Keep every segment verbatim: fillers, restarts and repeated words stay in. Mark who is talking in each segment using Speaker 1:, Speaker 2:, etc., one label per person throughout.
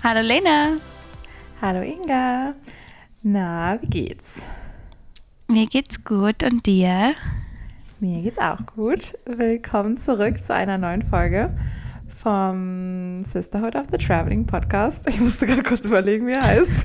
Speaker 1: Hallo Lena.
Speaker 2: Hallo Inga. Na, wie geht's?
Speaker 1: Mir geht's gut und dir?
Speaker 2: Mir geht's auch gut. Willkommen zurück zu einer neuen Folge vom Sisterhood of the Traveling Podcast. Ich musste gerade kurz überlegen, wie er heißt.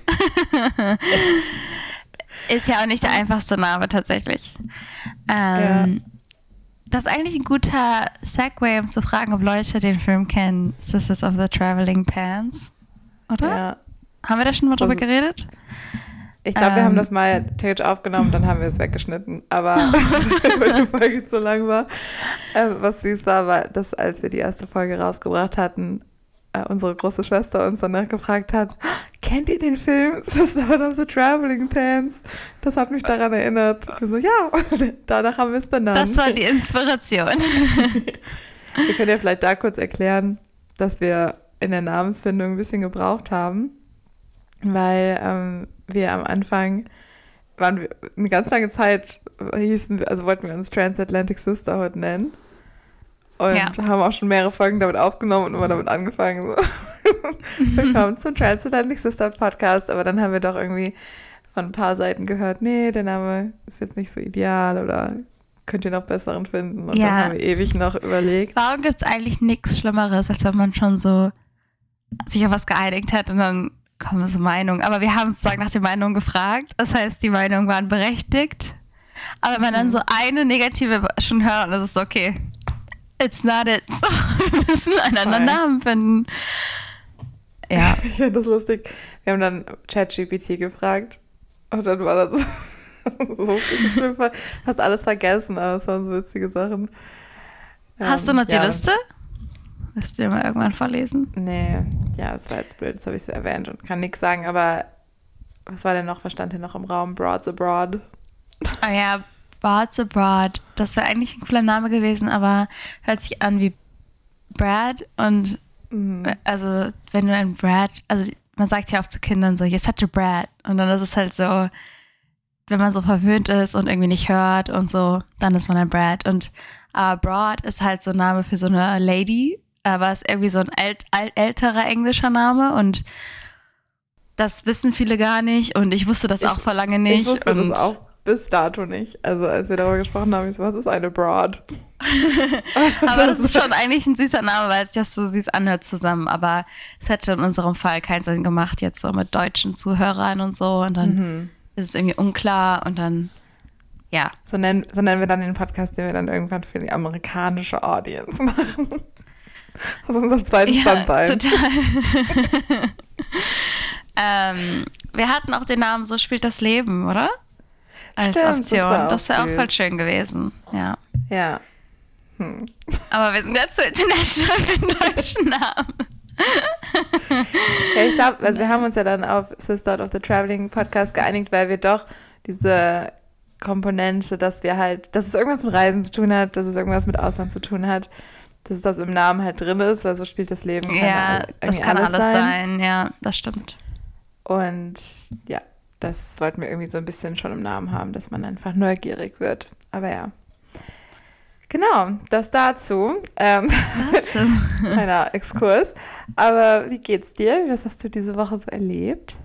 Speaker 1: Ist ja auch nicht der einfachste Name tatsächlich. Ähm, ja. Das ist eigentlich ein guter Segway, um zu fragen, ob Leute den Film kennen, Sisters of the Traveling Pants, oder? Ja. Haben wir da schon mal drüber geredet?
Speaker 2: Ich glaube, ähm, wir haben das mal theoretisch aufgenommen, dann haben wir es weggeschnitten. Aber weil die Folge zu lang war. Äh, was süß war, war, dass als wir die erste Folge rausgebracht hatten, äh, unsere große Schwester uns danach gefragt hat, kennt ihr den Film Sisters of the Traveling Pants? Das hat mich daran erinnert. Wir so, ja, danach haben wir es benannt.
Speaker 1: Das war die Inspiration.
Speaker 2: Wir können ja vielleicht da kurz erklären, dass wir in der Namensfindung ein bisschen gebraucht haben, weil ähm, wir am Anfang waren wir eine ganz lange Zeit hießen wir, also wollten wir uns Transatlantic Sisterhood nennen und ja. haben auch schon mehrere Folgen damit aufgenommen und immer damit angefangen. So. Willkommen zum Transatlantic Sisterhood Podcast, aber dann haben wir doch irgendwie von ein paar Seiten gehört, nee, der Name ist jetzt nicht so ideal oder könnt ihr noch besseren finden und ja. dann haben wir ewig noch überlegt.
Speaker 1: Warum gibt es eigentlich nichts Schlimmeres, als wenn man schon so sich auf was geeinigt hat und dann kommen so Meinungen. Aber wir haben sozusagen nach den Meinungen gefragt. Das heißt, die Meinungen waren berechtigt. Aber wenn man dann so eine negative schon hört, dann ist es so, okay, it's not it. So, wir müssen einen anderen Namen finden. Ja.
Speaker 2: Ich finde das lustig. Wir haben dann ChatGPT gefragt und dann war das so, so viel fast alles vergessen, aber es waren so witzige Sachen.
Speaker 1: Hast ähm, du noch ja. die Liste? Willst du dir mal irgendwann vorlesen?
Speaker 2: Nee, ja, das war jetzt blöd, das habe ich so erwähnt und kann nichts sagen, aber was war denn noch, was stand hier noch im Raum? Broads Abroad.
Speaker 1: Oh ja, Broads Abroad, das wäre eigentlich ein cooler Name gewesen, aber hört sich an wie Brad und mhm. also wenn du ein Brad, also man sagt ja auch zu Kindern so, you're such a Brad und dann ist es halt so, wenn man so verwöhnt ist und irgendwie nicht hört und so, dann ist man ein Brad und uh, Broad ist halt so ein Name für so eine Lady, aber es ist irgendwie so ein ält, ält, älterer englischer Name und das wissen viele gar nicht und ich wusste das ich, auch vor lange nicht.
Speaker 2: Ich wusste
Speaker 1: und
Speaker 2: das auch bis dato nicht. Also als wir darüber gesprochen haben, ich so, was ist eine Broad?
Speaker 1: Aber das ist schon eigentlich ein süßer Name, weil es sich das so süß anhört zusammen, aber es hätte in unserem Fall keinen Sinn gemacht, jetzt so mit deutschen Zuhörern und so und dann mhm. ist es irgendwie unklar und dann ja.
Speaker 2: So nennen, so nennen wir dann den Podcast, den wir dann irgendwann für die amerikanische Audience machen. Das ist unser zweites
Speaker 1: ja,
Speaker 2: Standbein.
Speaker 1: Total. ähm, wir hatten auch den Namen So spielt das Leben, oder? Als
Speaker 2: Stimmt,
Speaker 1: Option. Das wäre auch,
Speaker 2: auch
Speaker 1: voll schön gewesen. Ja.
Speaker 2: Ja. Hm.
Speaker 1: Aber wir sind jetzt so international mit deutschen Namen.
Speaker 2: Ja, ich glaube, also wir haben uns ja dann auf Sisterhood of the Traveling Podcast geeinigt, weil wir doch diese Komponente, dass wir halt, dass es irgendwas mit Reisen zu tun hat, dass es irgendwas mit Ausland zu tun hat, dass das im Namen halt drin ist, weil so spielt das Leben.
Speaker 1: Ja, das kann alles, alles sein. sein. Ja, das stimmt.
Speaker 2: Und ja, das wollten wir irgendwie so ein bisschen schon im Namen haben, dass man einfach neugierig wird. Aber ja. Genau, das dazu. Ähm, dazu. Kleiner Exkurs. Aber wie geht's dir? Was hast du diese Woche so erlebt?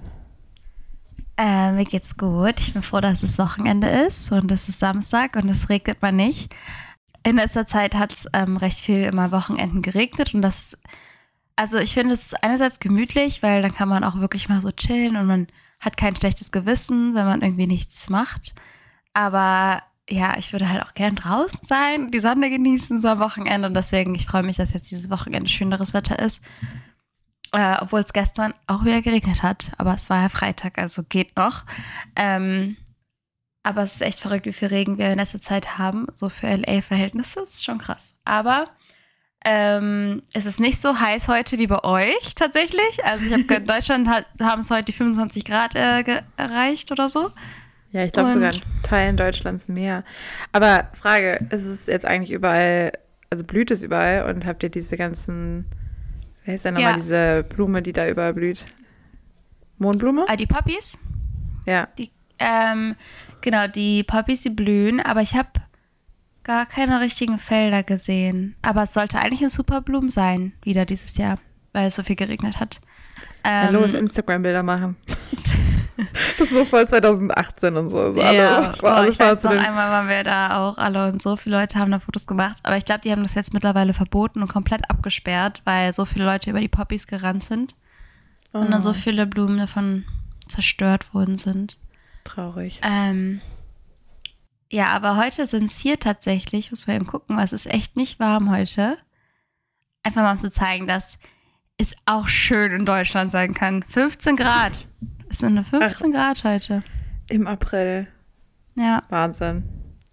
Speaker 1: Äh, mir geht's gut. Ich bin froh, dass es Wochenende ist und es ist Samstag und es regnet mal nicht. In letzter Zeit hat es ähm, recht viel immer Wochenenden geregnet und das, also ich finde es ist einerseits gemütlich, weil dann kann man auch wirklich mal so chillen und man hat kein schlechtes Gewissen, wenn man irgendwie nichts macht. Aber ja, ich würde halt auch gern draußen sein, die Sonne genießen so am Wochenende und deswegen, ich freue mich, dass jetzt dieses Wochenende schöneres Wetter ist. Äh, obwohl es gestern auch wieder geregnet hat, aber es war ja Freitag, also geht noch. Ähm, Aber es ist echt verrückt, wie viel Regen wir in letzter Zeit haben. So für L A-Verhältnisse, das ist schon krass. Aber ähm, es ist nicht so heiß heute wie bei euch tatsächlich. Also ich habe gehört, in Deutschland hat, haben es heute die fünfundzwanzig Grad äh, ge- erreicht oder so.
Speaker 2: Ja, ich glaube sogar in Teilen Deutschlands mehr. Aber Frage, ist es jetzt eigentlich überall, also blüht es überall und habt ihr diese ganzen, wer ist denn nochmal
Speaker 1: Ja.
Speaker 2: diese Blume, die da überall blüht? Mohnblume?
Speaker 1: Ah, die Poppies?
Speaker 2: Ja.
Speaker 1: Die, ähm, genau, die Poppies, die blühen, aber ich habe gar keine richtigen Felder gesehen. Aber es sollte eigentlich ein Superblumen sein, wieder dieses Jahr, weil es so viel geregnet hat.
Speaker 2: Ja,
Speaker 1: Ähm,
Speaker 2: los, Instagram-Bilder machen. Das ist so voll zwanzig achtzehn und so. so alle,
Speaker 1: ja, boah,
Speaker 2: alles
Speaker 1: ich weiß
Speaker 2: zu
Speaker 1: noch
Speaker 2: den-
Speaker 1: einmal waren wir da auch alle und so viele Leute haben da Fotos gemacht. Aber ich glaube, die haben das jetzt mittlerweile verboten und komplett abgesperrt, weil so viele Leute über die Poppies gerannt sind und dann so
Speaker 2: Oh,
Speaker 1: viele Blumen davon zerstört worden sind.
Speaker 2: traurig.
Speaker 1: Ähm, ja, aber heute sind es hier tatsächlich, muss man eben gucken, weil es ist echt nicht warm heute. Einfach mal um zu zeigen, dass es auch schön in Deutschland sein kann. fünfzehn Grad. Es sind nur fünfzehn Grad heute.
Speaker 2: Im April.
Speaker 1: Ja.
Speaker 2: Wahnsinn.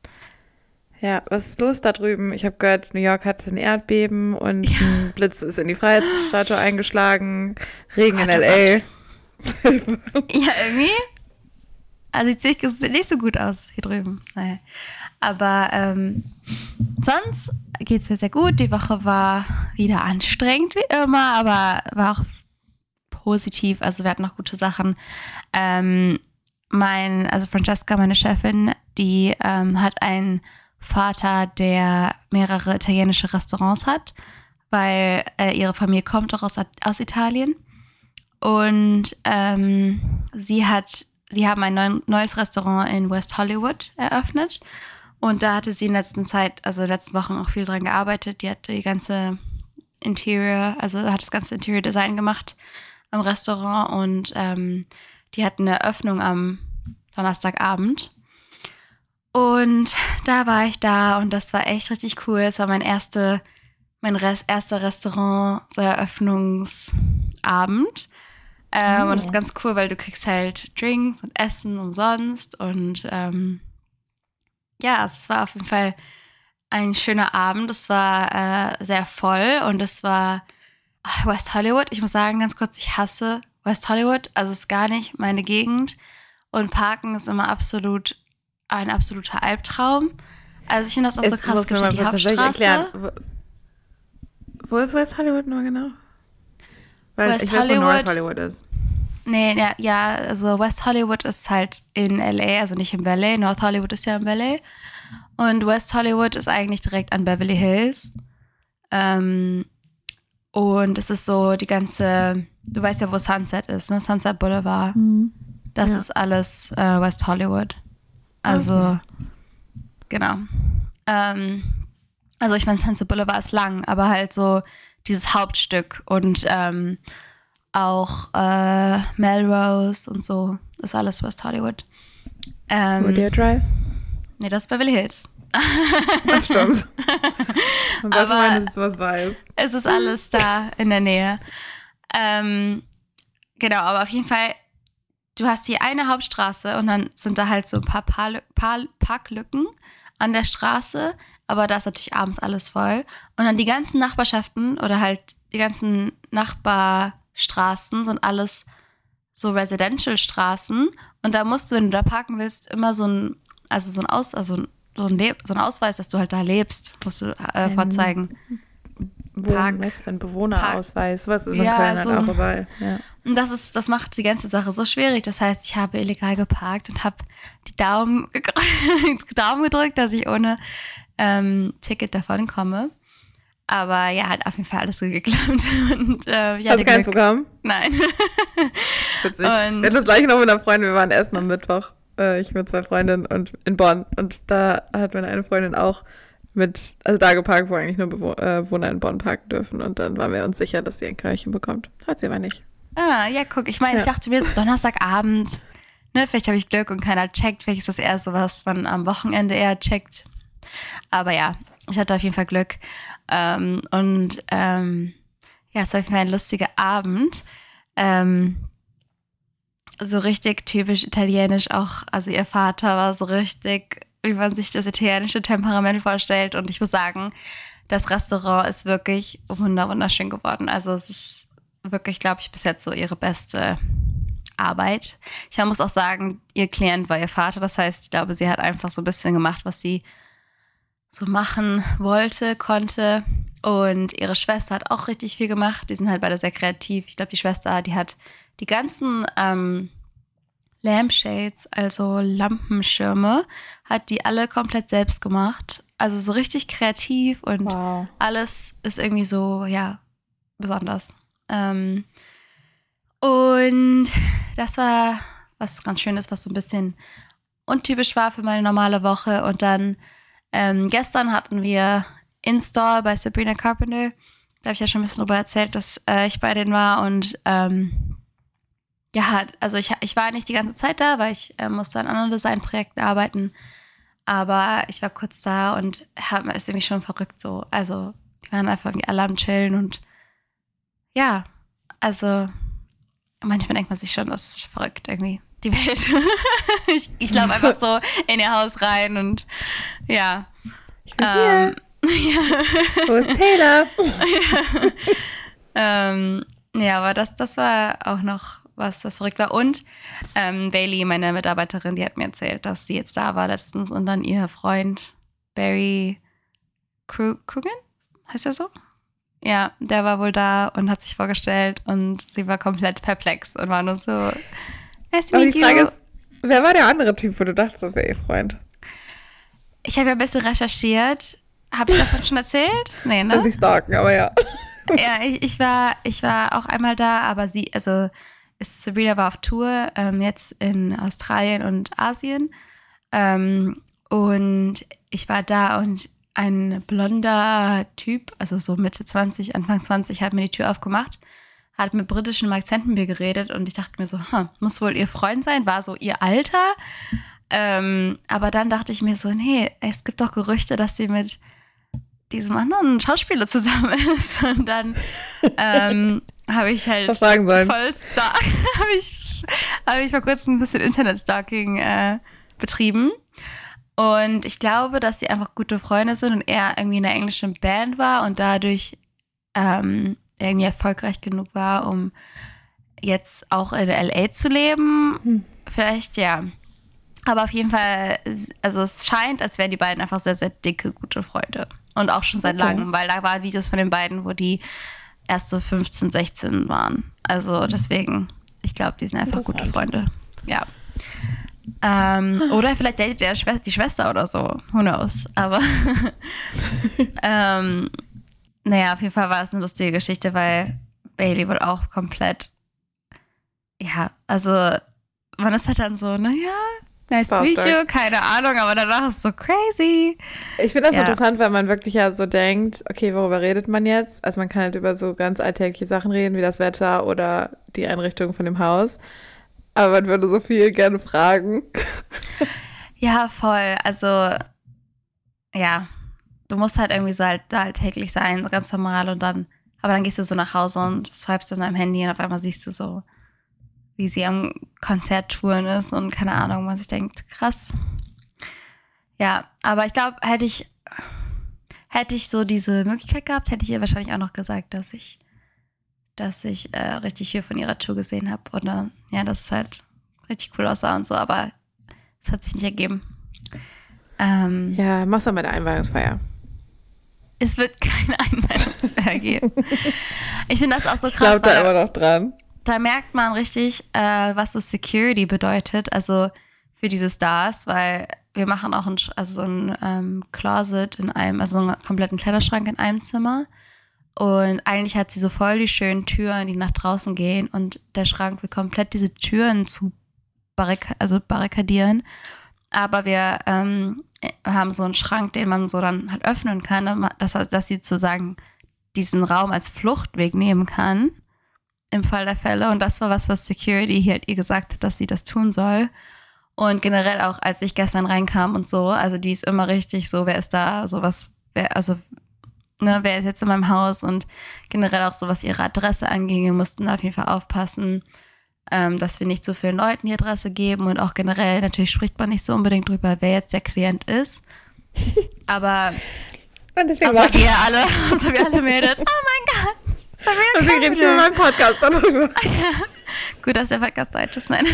Speaker 2: Ja, was ist los da drüben? Ich habe gehört, New York hatte ein Erdbeben und
Speaker 1: Ja.
Speaker 2: ein Blitz ist in die Freiheitsstatue eingeschlagen. Regen
Speaker 1: Gott,
Speaker 2: in
Speaker 1: oh
Speaker 2: L A.
Speaker 1: Ja, irgendwie. Also sieht nicht nicht so gut aus hier drüben. Naja. Aber ähm, sonst geht es mir sehr gut. Die Woche war wieder anstrengend wie immer, aber war auch positiv. Also wir hatten noch gute Sachen. Ähm, mein, also Francesca, meine Chefin, die ähm, hat einen Vater, der mehrere italienische Restaurants hat, weil äh, ihre Familie kommt auch aus, aus Italien. Und ähm, sie hat, sie haben ein neu, neues Restaurant in West Hollywood eröffnet. Und da hatte sie in letzter Zeit, also in den letzten Wochen auch viel dran gearbeitet. Die hat die ganze Interior, also hat das ganze Interior Design gemacht am Restaurant. Und ähm, die hatten eine Eröffnung am Donnerstagabend. Und da war ich da und das war echt richtig cool. Es war mein erste, mein Rest, erster Restaurant, so Eröffnungsabend. Ähm,
Speaker 2: Oh.
Speaker 1: Und das ist ganz cool, weil du kriegst halt Drinks und Essen umsonst. Und ähm, ja, es war auf jeden Fall ein schöner Abend. Es war äh, sehr voll und es war ach, West Hollywood. Ich muss sagen, ganz kurz, ich hasse West Hollywood. Also es ist gar nicht meine Gegend. Und Parken ist immer absolut ein absoluter Albtraum. Also ich finde das auch so
Speaker 2: Jetzt
Speaker 1: krass.
Speaker 2: muss
Speaker 1: Es
Speaker 2: mir
Speaker 1: gibt
Speaker 2: mal
Speaker 1: ja die
Speaker 2: kurz tatsächlich
Speaker 1: Hauptstraße.
Speaker 2: erklären. Wo, wo ist West Hollywood nur genau? Weil
Speaker 1: West
Speaker 2: ich weiß, wo
Speaker 1: Hollywood-
Speaker 2: North Hollywood ist.
Speaker 1: Nee, ja, ja, also West Hollywood ist halt in L A, also nicht im Valley. North Hollywood ist ja im Valley. Und West Hollywood ist eigentlich direkt an Beverly Hills. Ähm, und es ist so die ganze, du weißt ja, wo Sunset ist, ne? Sunset Boulevard. Das
Speaker 2: Ja.
Speaker 1: ist alles äh, West Hollywood. Also,
Speaker 2: Okay.
Speaker 1: genau. Ähm, also ich meine, Sunset Boulevard ist lang, aber halt so dieses Hauptstück und ähm, auch äh, Melrose und so ist alles West Hollywood. Ähm,
Speaker 2: Rodeo Drive?
Speaker 1: nee, das ist Beverly Hills.
Speaker 2: Ach, stimmt. Man sollte
Speaker 1: Aber-
Speaker 2: meinen, dass ich was weiß.
Speaker 1: Es ist alles da in der Nähe. Ähm, genau, aber auf jeden Fall, du hast hier eine Hauptstraße und dann sind da halt so ein paar Parl- Par- Parklücken an der Straße, aber da ist natürlich abends alles voll. Und dann die ganzen Nachbarschaften oder halt die ganzen Nachbarstraßen sind alles so Residential-Straßen. Und da musst du, wenn du da parken willst, immer so ein, also so ein Aus, also so ein, Le- so ein Ausweis, dass du halt da lebst, musst du äh,
Speaker 2: Ein
Speaker 1: vorzeigen.
Speaker 2: Wohn,
Speaker 1: Park.
Speaker 2: was ist ein Bewohnerausweis? Was ist in
Speaker 1: Ja,
Speaker 2: Köln
Speaker 1: so
Speaker 2: halt auch
Speaker 1: ein-
Speaker 2: überall? Ja.
Speaker 1: Und das ist, das macht die ganze Sache so schwierig. Das heißt, ich habe illegal geparkt und habe die Daumen, gegr- Daumen gedrückt, dass ich ohne ähm, Ticket davon komme. Aber ja, hat auf jeden Fall alles gut geklappt. Und, äh, ich
Speaker 2: Hast
Speaker 1: hatte
Speaker 2: du keins
Speaker 1: Glück.
Speaker 2: bekommen?
Speaker 1: Nein.
Speaker 2: Witzig.
Speaker 1: Und-
Speaker 2: Wir hatten das gleiche noch mit einer Freundin. Wir waren essen am Mittwoch. Äh, ich mit zwei Freundinnen und in Bonn. Und da hat meine eine Freundin auch mit, also da geparkt, wo eigentlich nur Bewo äh, Bewohner in Bonn parken dürfen. Und dann waren wir uns sicher, dass sie ein Knöllchen bekommt. Hat sie aber nicht.
Speaker 1: Ah, ja, guck. Ich meine, ich
Speaker 2: Ja.
Speaker 1: dachte mir, es ist Donnerstagabend. Ne, vielleicht habe ich Glück und keiner checkt. Vielleicht ist das eher so was, man am Wochenende eher checkt. Aber ja, ich hatte auf jeden Fall Glück. Ähm, und ähm, ja, es war auf jeden Fall ein lustiger Abend. Ähm, so richtig typisch italienisch auch. Also ihr Vater war so richtig, wie man sich das italienische Temperament vorstellt. Und ich muss sagen, das Restaurant ist wirklich wunder wunderschön geworden. Also es ist wirklich, glaube ich, bis jetzt so ihre beste Arbeit. Ich muss auch sagen, ihr Klient war ihr Vater. Das heißt, ich glaube, sie hat einfach so ein bisschen gemacht, was sie so machen wollte, konnte. Und ihre Schwester hat auch richtig viel gemacht. Die sind halt beide sehr kreativ. Ich glaube, die Schwester, die hat die ganzen ähm, Lampshades, also Lampenschirme, hat die alle komplett selbst gemacht. Also so richtig kreativ und
Speaker 2: Wow.
Speaker 1: alles ist irgendwie so, ja, besonders. Ähm, Und das war was ganz Schönes, was so ein bisschen untypisch war für meine normale Woche. Und dann ähm, gestern hatten wir In-Store bei Sabrina Carpenter. Da habe ich ja schon ein bisschen drüber erzählt, dass äh, ich bei denen war. Und ähm, ja, also ich, ich war nicht die ganze Zeit da, weil ich äh, musste an anderen Designprojekten arbeiten. Aber ich war kurz da und hab, ist irgendwie schon verrückt so. Also die waren einfach irgendwie alle am Chillen und ja, also manchmal denkt man sich schon, das ist verrückt irgendwie, die Welt. ich ich laufe einfach so in ihr Haus rein und ja.
Speaker 2: Ich bin ähm, hier.
Speaker 1: ja.
Speaker 2: Wo ist Taylor?
Speaker 1: ja. ähm, ja, aber das, das war auch noch was, das verrückt war. Und ähm, Bailey, meine Mitarbeiterin, die hat mir erzählt, dass sie jetzt da war letztens und dann ihr Freund Barry Coogan, heißt er so? Ja, der war wohl da und hat sich vorgestellt und sie war komplett perplex und war nur so, nice to
Speaker 2: Aber
Speaker 1: meet
Speaker 2: die Frage
Speaker 1: you.
Speaker 2: ist, wer war der andere Typ, wo du dachtest, das wäre ihr Freund?
Speaker 1: Ich habe ja ein bisschen recherchiert. Habe ich davon schon erzählt? Nee, ne?
Speaker 2: Soll sich stalken, aber ja.
Speaker 1: Ja, ich, ich, war, ich war auch einmal da, aber sie, also ist, Sabrina war auf Tour, ähm, jetzt in Australien und Asien. Ähm, und ich war da und ein blonder Typ, also so Mitte zwanzig, Anfang zwanzig, hat mir die Tür aufgemacht, hat mit britischem Akzent mit mir geredet und ich dachte mir so, hm, muss wohl ihr Freund sein, war so ihr Alter. Ähm, aber dann dachte ich mir so, nee, es gibt doch Gerüchte, dass sie mit diesem anderen Schauspieler zusammen ist. Und dann ähm, habe ich halt voll Stalk, habe ich, hab ich vor kurzem ein bisschen Internet-Stalking äh, betrieben. Und ich glaube, dass sie einfach gute Freunde sind und er irgendwie in einer englischen Band war und dadurch ähm, irgendwie erfolgreich genug war, um jetzt auch in L A zu leben. Hm. Vielleicht, ja. Aber auf jeden Fall, also es scheint, als wären die beiden einfach sehr, sehr dicke, gute Freunde. Und auch schon seit okay. langem, weil da waren Videos von den beiden, wo die erst so fünfzehn, sechzehn waren. Also deswegen, ich glaube, die sind einfach gute Freunde. Ja. Ähm, oder vielleicht datet er Schwester, die Schwester oder so. Who knows? Aber ähm, naja, auf jeden Fall war es eine lustige Geschichte, weil Bailey wurde auch komplett, ja, also man ist halt dann so, naja, nice to meet you, keine Ahnung, aber danach ist es so crazy.
Speaker 2: Ich finde das
Speaker 1: ja.
Speaker 2: interessant, weil man wirklich ja so denkt, okay, worüber redet man jetzt? Also man kann halt über so ganz alltägliche Sachen reden, wie das Wetter oder die Einrichtung von dem Haus. Aber man würde so viel gerne fragen.
Speaker 1: Ja, voll. Also, ja, du musst halt irgendwie so halt da alltäglich sein, so ganz normal und dann, aber dann gehst du so nach Hause und swipest in deinem Handy und auf einmal siehst du so, wie sie am Konzerttouren ist und keine Ahnung, man sich denkt, krass. Ja, aber ich glaube, hätte ich, hätte ich so diese Möglichkeit gehabt, hätte ich ihr wahrscheinlich auch noch gesagt, dass ich dass ich äh, richtig viel von ihrer Tour gesehen habe. Oder ja, dass es halt richtig cool aussah und so, aber es hat sich nicht ergeben. Ähm,
Speaker 2: ja, mach's dann bei der Einweihungsfeier.
Speaker 1: Es wird keine Einweihungsfeier geben. Ich finde das auch so krass.
Speaker 2: Ich glaube da immer noch dran.
Speaker 1: Da merkt man richtig, äh, was so Security bedeutet, also für diese Stars, weil wir machen auch ein, also so ein ähm, Closet in einem, also so einen kompletten Kleiderschrank in einem Zimmer. Und eigentlich hat sie so voll die schönen Türen, die nach draußen gehen. Und der Schrank will komplett diese Türen zu barrik- also barrikadieren. Aber wir ähm, haben so einen Schrank, den man so dann halt öffnen kann, dass, dass sie sozusagen diesen Raum als Fluchtweg nehmen kann. Im Fall der Fälle. Und das war was, was Security hier halt ihr gesagt hat, dass sie das tun soll. Und generell auch, als ich gestern reinkam und so, also die ist immer richtig so, wer ist da, sowas, wer, also Ne, wer ist jetzt in meinem Haus und generell auch so, was ihre Adresse anging. Wir mussten da auf jeden Fall aufpassen, ähm, dass wir nicht zu vielen Leuten die Adresse geben und auch generell, natürlich spricht man nicht so unbedingt drüber, wer jetzt der Klient ist. Aber
Speaker 2: und deswegen
Speaker 1: außer wir alle, außer wir alle Mädels, oh mein Gott,
Speaker 2: deswegen rede ich in meinem Podcast darüber.
Speaker 1: Gut, dass der Podcast deutsch ist, nein.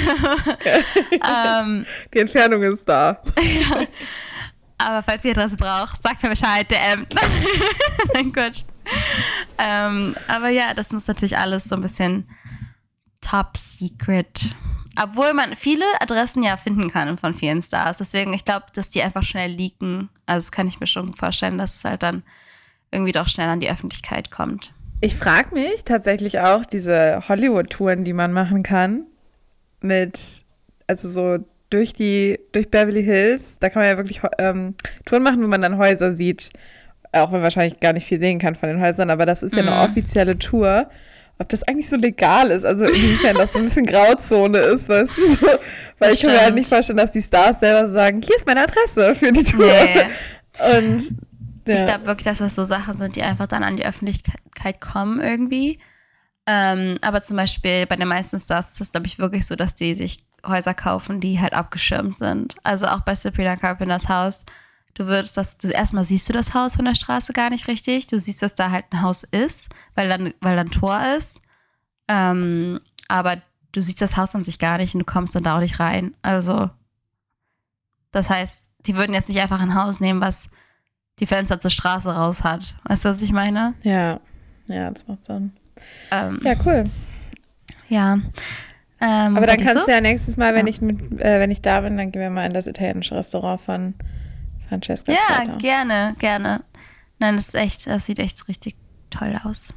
Speaker 1: ähm,
Speaker 2: die Entfernung ist da.
Speaker 1: Ja. Aber falls ihr Adresse braucht, sagt mir Bescheid, D M. Nein, Quatsch. Ähm, aber ja, das ist natürlich alles so ein bisschen top secret. Obwohl man viele Adressen ja finden kann von vielen Stars. Deswegen, ich glaube, dass die einfach schnell leaken. Also das kann ich mir schon vorstellen, dass es halt dann irgendwie doch schnell an die Öffentlichkeit kommt.
Speaker 2: Ich frage mich tatsächlich auch, diese Hollywood-Touren, die man machen kann, mit, also so durch die, durch Beverly Hills, da kann man ja wirklich ähm, Touren machen, wo man dann Häuser sieht, auch wenn man wahrscheinlich gar nicht viel sehen kann von den Häusern, aber das ist ja eine
Speaker 1: Mhm.
Speaker 2: offizielle Tour. Ob das eigentlich so legal ist, also inwiefern das so ein bisschen Grauzone ist, weißt du, so, weil
Speaker 1: Das
Speaker 2: ich kann mir halt
Speaker 1: stimmt.
Speaker 2: nicht vorstellen, dass die Stars selber sagen, hier ist meine Adresse für die Tour.
Speaker 1: Nee.
Speaker 2: Und
Speaker 1: Ich
Speaker 2: ja,
Speaker 1: glaube wirklich, dass das so Sachen sind, die einfach dann an die Öffentlichkeit kommen irgendwie. Ähm, aber zum Beispiel bei den meisten Stars ist das, glaube ich, wirklich so, dass die sich Häuser kaufen, die halt abgeschirmt sind. Also auch bei Sabrina Carpenters Haus. Du würdest das, du erstmal siehst du das Haus von der Straße gar nicht richtig. Du siehst, dass da halt ein Haus ist, weil dann, weil da ein Tor ist. Ähm, aber du siehst das Haus an sich gar nicht und du kommst dann da auch nicht rein. Also, das heißt, die würden jetzt nicht einfach ein Haus nehmen, was die Fenster zur Straße raus hat. Weißt du, was ich meine?
Speaker 2: ja, ja, das macht Sinn.
Speaker 1: Ähm,
Speaker 2: Ja, cool.
Speaker 1: ja. Ähm,
Speaker 2: Aber
Speaker 1: bei
Speaker 2: dann
Speaker 1: dir
Speaker 2: kannst
Speaker 1: so?
Speaker 2: du ja nächstes Mal, wenn
Speaker 1: Ja.
Speaker 2: ich mit, äh, wenn ich da bin, dann gehen wir mal in das italienische Restaurant von Francescas
Speaker 1: Ja,
Speaker 2: Vater.
Speaker 1: gerne, gerne. Nein, das ist echt, das sieht echt richtig toll aus.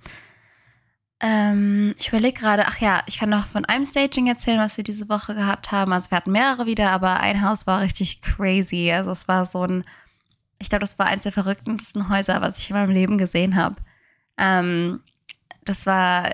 Speaker 1: Ähm, ich überlege gerade, ach ja, ich kann noch von einem Staging erzählen, was wir diese Woche gehabt haben. Also wir hatten mehrere wieder, aber ein Haus war richtig crazy. Also es war so ein, ich glaube, das war eins der verrücktesten Häuser, was ich in meinem Leben gesehen habe. Ähm, das war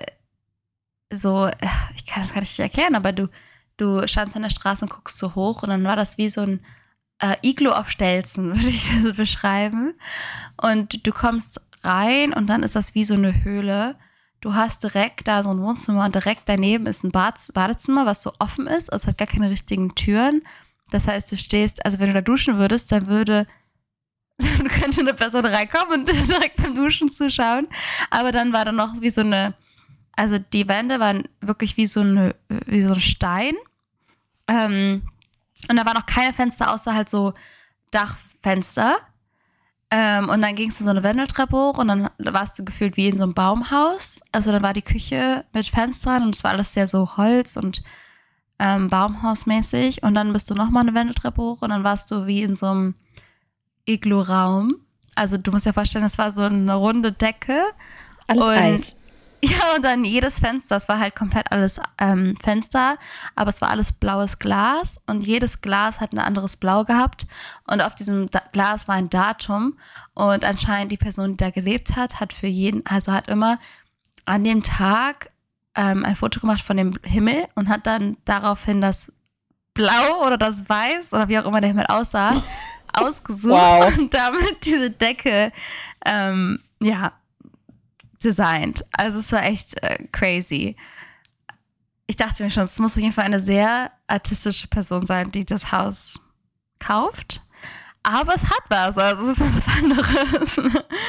Speaker 1: so, ich kann das gar nicht erklären, aber du, du standst an der Straße und guckst so hoch und dann war das wie so ein äh, Iglu auf Stelzen, würde ich das so beschreiben. Und du kommst rein und dann ist das wie so eine Höhle. Du hast direkt da so ein Wohnzimmer und direkt daneben ist ein Bad, Badezimmer, was so offen ist. Also es hat gar keine richtigen Türen. Das heißt, du stehst, also wenn du da duschen würdest, dann würde dann könnte eine Person reinkommen und direkt beim Duschen zuschauen. Aber dann war da noch wie so eine, also die Wände waren wirklich wie so, eine, wie so ein Stein. Ähm, und da waren noch keine Fenster, außer halt so Dachfenster. Ähm, und dann gingst du so eine Wendeltreppe hoch und dann warst du gefühlt wie in so einem Baumhaus. Also dann war die Küche mit Fenstern und es war alles sehr so Holz und ähm, Baumhausmäßig. Und dann bist du nochmal eine Wendeltreppe hoch und dann warst du wie in so einem Iglu-Raum. Also du musst dir vorstellen, es war so eine runde Decke.
Speaker 2: Alles
Speaker 1: und,
Speaker 2: Eis.
Speaker 1: Ja, und dann jedes Fenster, es war halt komplett alles ähm, Fenster, aber es war alles blaues Glas und jedes Glas hat ein anderes Blau gehabt und auf diesem da- Glas war ein Datum und anscheinend die Person, die da gelebt hat, hat für jeden, also hat immer an dem Tag ähm, ein Foto gemacht von dem Himmel und hat dann daraufhin das Blau oder das Weiß oder wie auch immer der Himmel aussah, ausgesucht
Speaker 2: Wow.
Speaker 1: und damit diese Decke, ähm, ja, designt. Also es war echt äh, crazy. Ich dachte mir schon, es muss auf jeden Fall eine sehr artistische Person sein, die das Haus kauft. Aber es hat was, also es ist mal was anderes.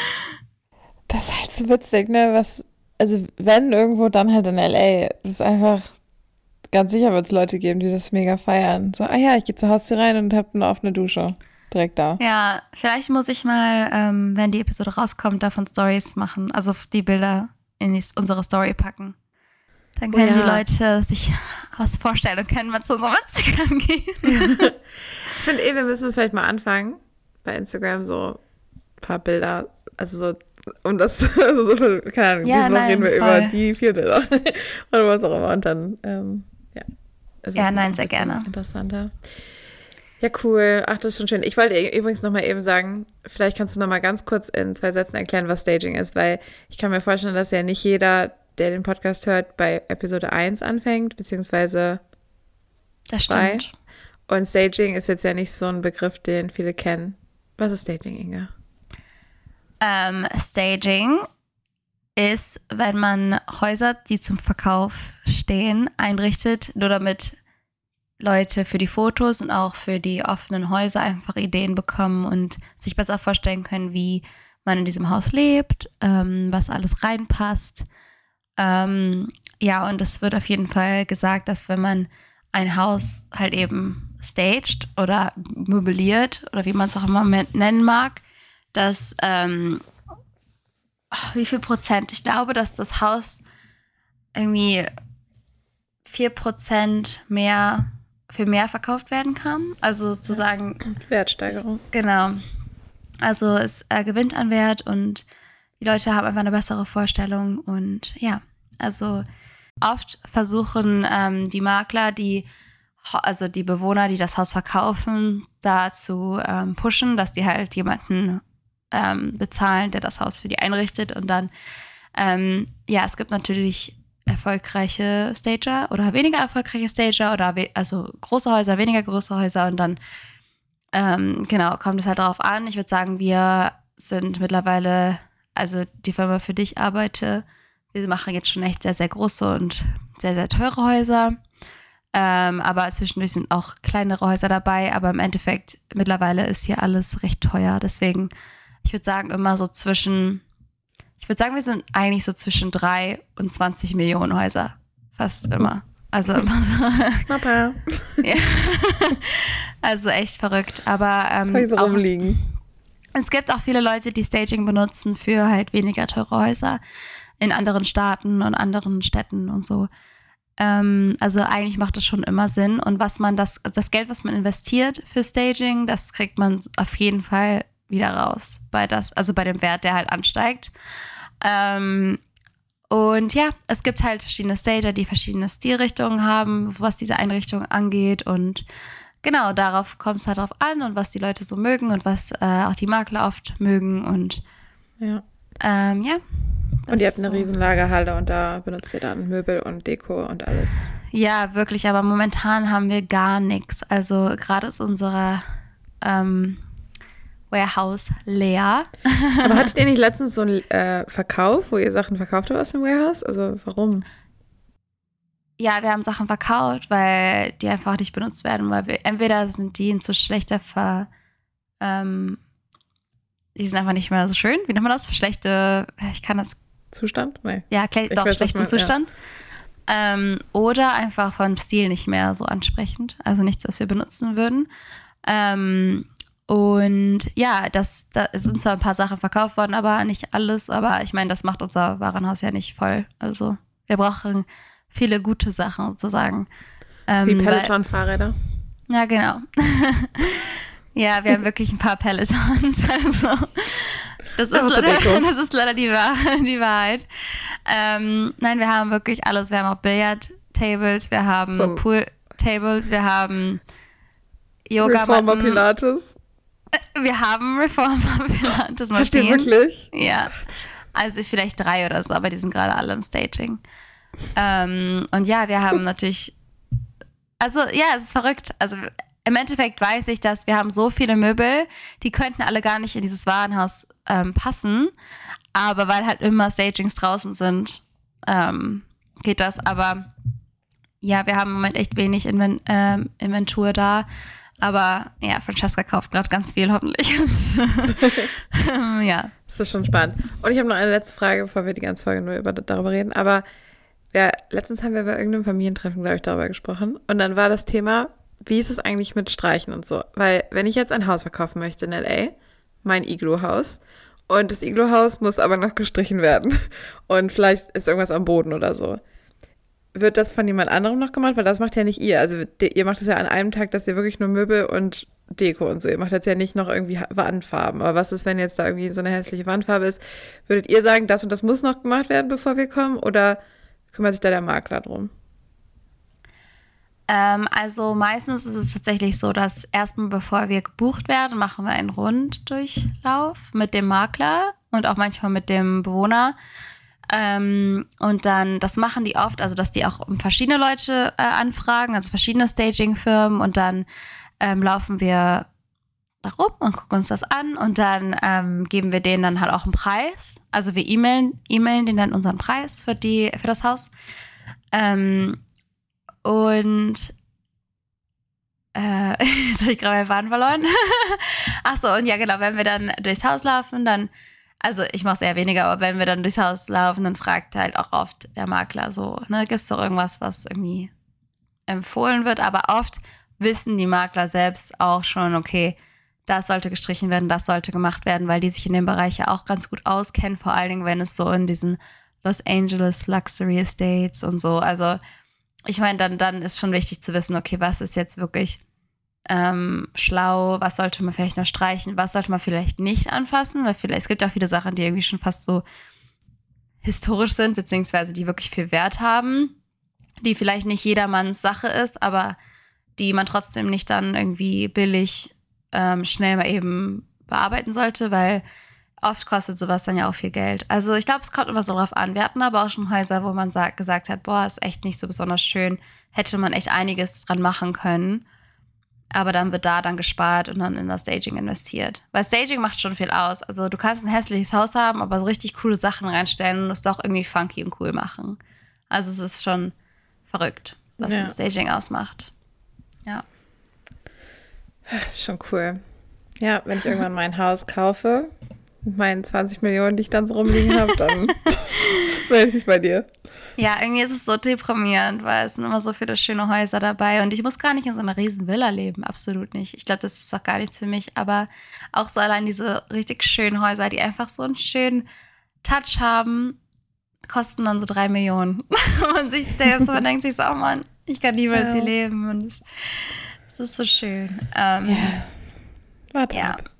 Speaker 2: Das ist halt so witzig, ne? Was, also wenn irgendwo, dann halt in L A. Das ist einfach, ganz sicher wird es Leute geben, die das mega feiern. So, ah ja, ich gehe zur Haustür rein und hab eine offene Dusche. Direkt da.
Speaker 1: Ja, vielleicht muss ich mal, ähm, wenn die Episode rauskommt, davon Stories machen. Also die Bilder in die, unsere Story packen. Dann
Speaker 2: Oh
Speaker 1: können die
Speaker 2: ja.
Speaker 1: Leute sich was vorstellen und können mal zu unserem Instagram gehen.
Speaker 2: Ich finde eh, wir müssen es vielleicht mal anfangen. Bei Instagram so ein paar Bilder. Also so, um das, also so viel, keine Ahnung,
Speaker 1: Ja,
Speaker 2: diese Woche
Speaker 1: nein,
Speaker 2: reden wir
Speaker 1: voll.
Speaker 2: über die vier Bilder. Oder was auch immer. Und dann, ähm, ja. Es
Speaker 1: Ja,
Speaker 2: ist
Speaker 1: nein,
Speaker 2: ein
Speaker 1: sehr
Speaker 2: bisschen
Speaker 1: gerne.
Speaker 2: Interessanter. Ja, cool. Ach, das ist schon schön. Ich wollte übrigens noch mal eben sagen, vielleicht kannst du noch mal ganz kurz in zwei Sätzen erklären, was Staging ist, weil ich kann mir vorstellen, dass ja nicht jeder, der den Podcast hört, bei Episode eins anfängt, beziehungsweise
Speaker 1: Das
Speaker 2: zwei.
Speaker 1: stimmt.
Speaker 2: Und Staging ist jetzt ja nicht so ein Begriff, den viele kennen. Was ist Staging, Inga?
Speaker 1: Ähm, Staging ist, wenn man Häuser, die zum Verkauf stehen, einrichtet, nur damit Leute für die Fotos und auch für die offenen Häuser einfach Ideen bekommen und sich besser vorstellen können, wie man in diesem Haus lebt, ähm, was alles reinpasst. Ähm, ja, und es wird auf jeden Fall gesagt, dass wenn man ein Haus halt eben staged oder möbliert oder wie man es auch immer nennen mag, dass ähm, ach, wie viel Prozent? Ich glaube, dass das Haus irgendwie vier Prozent mehr für mehr verkauft werden kann. Also sozusagen,
Speaker 2: Wertsteigerung.
Speaker 1: es, genau. Also es äh, gewinnt an Wert und die Leute haben einfach eine bessere Vorstellung und ja, also oft versuchen ähm, die Makler, die also die Bewohner, die das Haus verkaufen, da zu ähm, pushen, dass die halt jemanden ähm, bezahlen, der das Haus für die einrichtet und dann ähm, ja, es gibt natürlich erfolgreiche Stager oder weniger erfolgreiche Stager oder we- also große Häuser, weniger große Häuser und dann ähm, genau, kommt es halt darauf an. Ich würde sagen, wir sind mittlerweile, also die Firma, für die ich arbeite, wir machen jetzt schon echt sehr, sehr große und sehr, sehr teure Häuser. Ähm, aber zwischendurch sind auch kleinere Häuser dabei, aber im Endeffekt mittlerweile ist hier alles recht teuer. Deswegen, ich würde sagen, immer so zwischen, ich würde sagen, wir sind eigentlich so zwischen drei und zwanzig Millionen Häuser. Fast immer. Also immer so.
Speaker 2: Papa.
Speaker 1: Ja. Also echt verrückt. Aber ähm,
Speaker 2: Soll ich so
Speaker 1: auch
Speaker 2: rumliegen?
Speaker 1: es, es gibt auch viele Leute, die Staging benutzen für halt weniger teure Häuser in anderen Staaten und anderen Städten und so. Ähm, also eigentlich macht das schon immer Sinn. Und was man das, das Geld, was man investiert für Staging, das kriegt man auf jeden Fall wieder raus. Bei das, also bei dem Wert, der halt ansteigt. Ähm, und ja, es gibt halt verschiedene Stager, die verschiedene Stilrichtungen haben, was diese Einrichtung angeht. Und genau, darauf kommt es halt drauf an und was die Leute so mögen und was äh, auch die Makler oft mögen. Und
Speaker 2: Ja.
Speaker 1: ähm, ja.
Speaker 2: Und ihr habt eine
Speaker 1: so.
Speaker 2: riesen Lagerhalle und da benutzt ihr dann Möbel und Deko und alles.
Speaker 1: Ja, wirklich, aber momentan haben wir gar nichts. Also gerade ist unser ähm, Warehouse leer.
Speaker 2: Aber hattet ihr nicht letztens so einen äh, Verkauf, wo ihr Sachen verkauft habt aus dem Warehouse? Also warum?
Speaker 1: Ja, wir haben Sachen verkauft, weil die einfach nicht benutzt werden, weil wir entweder sind die in zu schlechter Ver... Ähm, die sind einfach nicht mehr so schön. Wie nennt man das? Für schlechte... Ich kann das...
Speaker 2: Zustand? Nee.
Speaker 1: Ja, kle-
Speaker 2: Ich
Speaker 1: doch,
Speaker 2: weiß, was
Speaker 1: schlechten
Speaker 2: man-
Speaker 1: Zustand. Ähm, oder einfach vom Stil nicht mehr so ansprechend. Also nichts, was wir benutzen würden. Ähm, und ja, das, da sind zwar ein paar Sachen verkauft worden, aber nicht alles. Aber ich meine, das macht unser Warenhaus ja nicht voll. Also wir brauchen viele gute Sachen sozusagen.
Speaker 2: Das ist wie
Speaker 1: Ähm, weil-
Speaker 2: Peloton-Fahrräder.
Speaker 1: Ja, genau. Ja, wir haben wirklich ein paar Pelotons. Also, das, ist
Speaker 2: Aber zur
Speaker 1: leider,
Speaker 2: Deko.
Speaker 1: das ist leider die, Wahr die Wahrheit. Ähm, nein, wir haben wirklich alles. Wir haben auch Billardtables, wir haben
Speaker 2: So ein-
Speaker 1: Pooltables, wir haben
Speaker 2: Reformer
Speaker 1: Yogamatten.
Speaker 2: Pilates.
Speaker 1: Wir haben Reformer Pilates mal
Speaker 2: Habt ihr
Speaker 1: stehen.
Speaker 2: wirklich?
Speaker 1: Ja, also vielleicht drei oder so, aber die sind gerade alle im Staging. Ähm, und ja, wir haben natürlich, also ja, es ist verrückt. Also im Endeffekt weiß ich, dass wir haben so viele Möbel, die könnten alle gar nicht in dieses Warenhaus ähm, passen, aber weil halt immer Stagings draußen sind, ähm, geht das. Aber ja, wir haben im Moment echt wenig Inven ähm, Inventur da. Aber ja, Francesca kauft gerade ganz viel, hoffentlich. Und, ja.
Speaker 2: Das ist schon spannend. Und ich habe noch eine letzte Frage, bevor wir die ganze Folge nur über, darüber reden. Aber ja, letztens haben wir bei irgendeinem Familientreffen, glaube ich, darüber gesprochen. Und dann war das Thema, wie ist es eigentlich mit Streichen und so? Weil wenn ich jetzt ein Haus verkaufen möchte in L A, mein Iglu-Haus, und das Iglu-Haus muss aber noch gestrichen werden und vielleicht ist irgendwas am Boden oder so, wird das von jemand anderem noch gemacht? Weil das macht ja nicht ihr. Also de- ihr macht es ja an einem Tag, dass ihr wirklich nur Möbel und Deko und so. Ihr macht jetzt ja nicht noch irgendwie Ha- Wandfarben. Aber was ist, wenn jetzt da irgendwie so eine hässliche Wandfarbe ist? Würdet ihr sagen, das und das muss noch gemacht werden, bevor wir kommen? Oder kümmert sich da der Makler drum?
Speaker 1: Ähm, also meistens ist es tatsächlich so, dass erstmal bevor wir gebucht werden, machen wir einen Runddurchlauf mit dem Makler und auch manchmal mit dem Bewohner. Ähm, und dann, das machen die oft, also dass die auch verschiedene Leute äh, anfragen, also verschiedene Staging-Firmen und dann ähm, laufen wir da rum und gucken uns das an und dann ähm, geben wir denen dann halt auch einen Preis. Also wir e-mailen, e-mailen denen dann unseren Preis für, die, für das Haus. Ähm, und äh, jetzt habe ich gerade meinen Faden verloren. Ach so, und ja genau, wenn wir dann durchs Haus laufen, dann, also ich mache es eher weniger, aber wenn wir dann durchs Haus laufen, dann fragt halt auch oft der Makler so, ne, gibt es doch irgendwas, was irgendwie empfohlen wird, aber oft wissen die Makler selbst auch schon, okay, das sollte gestrichen werden, das sollte gemacht werden, weil die sich in dem Bereich ja auch ganz gut auskennen, vor allen Dingen, wenn es so in diesen Los Angeles Luxury Estates und so, also ich meine, dann, dann ist schon wichtig zu wissen, okay, was ist jetzt wirklich ähm, schlau, was sollte man vielleicht noch streichen, was sollte man vielleicht nicht anfassen, weil vielleicht, es gibt auch viele Sachen, die irgendwie schon fast so historisch sind, beziehungsweise die wirklich viel Wert haben, die vielleicht nicht jedermanns Sache ist, aber die man trotzdem nicht dann irgendwie billig ähm, schnell mal eben bearbeiten sollte, weil oft kostet sowas dann ja auch viel Geld. Also ich glaube, es kommt immer so drauf an. Wir hatten aber auch schon Häuser, wo man sa- gesagt hat, boah, ist echt nicht so besonders schön, hätte man echt einiges dran machen können. Aber dann wird da dann gespart und dann in das Staging investiert. Weil Staging macht schon viel aus. Also du kannst ein hässliches Haus haben, aber so richtig coole Sachen reinstellen und es doch irgendwie funky und cool machen. Also es ist schon verrückt, was
Speaker 2: Ja.
Speaker 1: ein Staging ausmacht. Ja.
Speaker 2: Das ist schon cool. Ja, wenn ich irgendwann mein Haus kaufe, mit meinen zwanzig Millionen, die ich dann so rumliegen habe, dann melde ich mich bei dir.
Speaker 1: Ja, irgendwie ist es so deprimierend, weil es sind immer so viele schöne Häuser dabei und ich muss gar nicht in so einer riesen Villa leben, absolut nicht. Ich glaube, das ist auch gar nichts für mich, aber auch so allein diese richtig schönen Häuser, die einfach so einen schönen Touch haben, kosten dann so drei Millionen. Und sich selbst, man denkt sich so, oh Mann, ich kann niemals
Speaker 2: Ja.
Speaker 1: hier leben und es, es ist so schön. Ähm,
Speaker 2: Ja. Warte
Speaker 1: Ja.
Speaker 2: ab.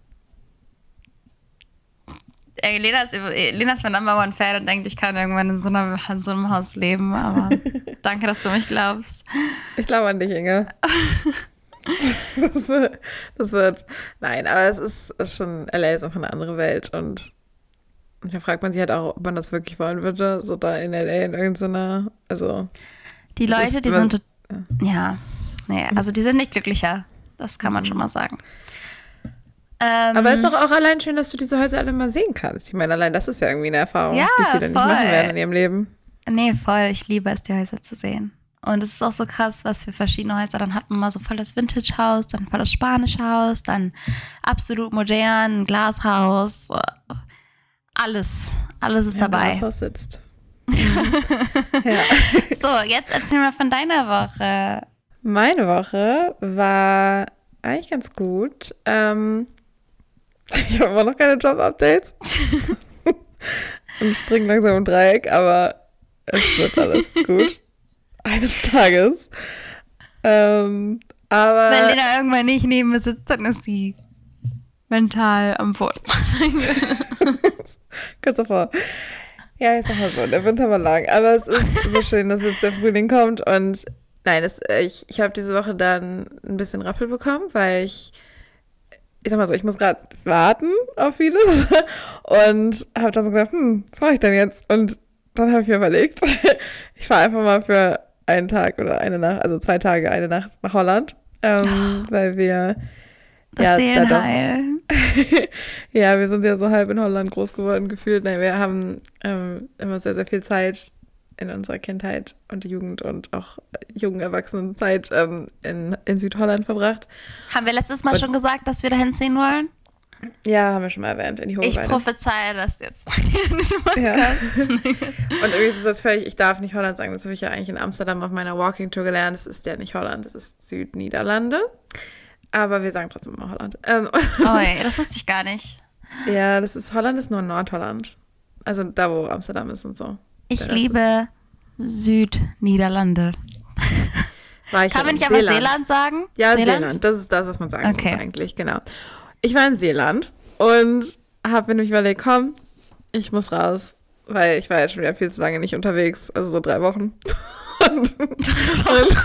Speaker 1: Ey, Lena ist, über- Lena ist mein Number One Fan und denkt, ich kann irgendwann in so, einer, in so einem Haus leben, aber danke, dass du mich glaubst.
Speaker 2: Ich glaube an dich, Inge. Das wird, das wird, nein, aber es ist, ist schon, L A ist einfach eine andere Welt und, und da fragt man sich halt auch, ob man das wirklich wollen würde, so da in L A in irgendeiner, also.
Speaker 1: Die
Speaker 2: Das
Speaker 1: Leute,
Speaker 2: ist-
Speaker 1: die sind, tot- ja, nee, also die sind nicht glücklicher, das kann man schon mal sagen. Ähm,
Speaker 2: Aber ist doch auch allein schön, dass du diese Häuser alle mal sehen kannst. Ich meine, allein das ist ja irgendwie eine Erfahrung,
Speaker 1: Ja,
Speaker 2: die viele nicht
Speaker 1: voll.
Speaker 2: machen werden in ihrem Leben.
Speaker 1: Nee, voll, ich liebe es, die Häuser zu sehen. Und es ist auch so krass, was für verschiedene Häuser. Dann hat man mal so voll das Vintage-Haus, dann voll das spanische Haus, dann absolut modern, ein Glashaus. äh, Alles, alles ist
Speaker 2: Ja,
Speaker 1: dabei.
Speaker 2: das Haus sitzt. Ja.
Speaker 1: So, jetzt erzähl mal von deiner Woche.
Speaker 2: Meine Woche war eigentlich ganz gut. Ähm, ich habe immer noch keine Job-Updates. Und springe langsam im Dreieck, aber es wird alles gut. Eines Tages. Ähm, aber
Speaker 1: Wenn Lena irgendwann nicht neben mir sitzt, dann ist sie mental am Boden.
Speaker 2: kurz davor. Ja, ich sag mal so, der Winter war lang. Aber es ist so schön, dass jetzt der Frühling kommt. Und nein, das, ich, ich habe diese Woche dann ein bisschen Rappel bekommen, weil ich, ich sag mal so, ich muss gerade warten auf vieles. Und habe dann so gedacht, hm, was mache ich denn jetzt? Und dann habe ich mir überlegt, ich fahre einfach mal für einen Tag oder eine Nacht, also zwei Tage, eine Nacht nach Holland. Ähm, weil wir
Speaker 1: Das
Speaker 2: ja, da
Speaker 1: Seelenheil.
Speaker 2: ja, wir sind ja so halb in Holland groß geworden gefühlt. Nein, wir haben ähm, immer sehr, sehr viel Zeit in unserer Kindheit und Jugend und auch jungen Erwachsenenzeit ähm, in, in Südholland verbracht.
Speaker 1: Haben wir letztes Mal
Speaker 2: Und-
Speaker 1: schon gesagt, dass wir dahin ziehen wollen?
Speaker 2: Ja, haben wir schon mal erwähnt, in die
Speaker 1: Ich
Speaker 2: Hochweide.
Speaker 1: prophezeie das jetzt. in diesem
Speaker 2: Ja.
Speaker 1: Podcast.
Speaker 2: Und irgendwie ist das völlig, ich darf nicht Holland sagen, das habe ich ja eigentlich in Amsterdam auf meiner Walking-Tour gelernt. Das ist ja nicht Holland, das ist Südniederlande. Aber wir sagen trotzdem immer Holland. Ähm,
Speaker 1: Oh, ey, das wusste ich gar nicht.
Speaker 2: ja, das ist, Holland ist nur Nordholland. Also da, wo Amsterdam ist und so.
Speaker 1: Ich
Speaker 2: Der Rest
Speaker 1: liebe Südniederlande.
Speaker 2: War ich
Speaker 1: Kann
Speaker 2: ja
Speaker 1: man
Speaker 2: in
Speaker 1: nicht aber Seeland sagen?
Speaker 2: Ja, Seeland? Das ist das, was man sagen
Speaker 1: Okay.
Speaker 2: muss eigentlich, genau. Ich war in Seeland und habe mir nämlich überlegt, komm, ich muss raus, weil ich war jetzt schon wieder viel zu lange nicht unterwegs, also so drei Wochen. und und,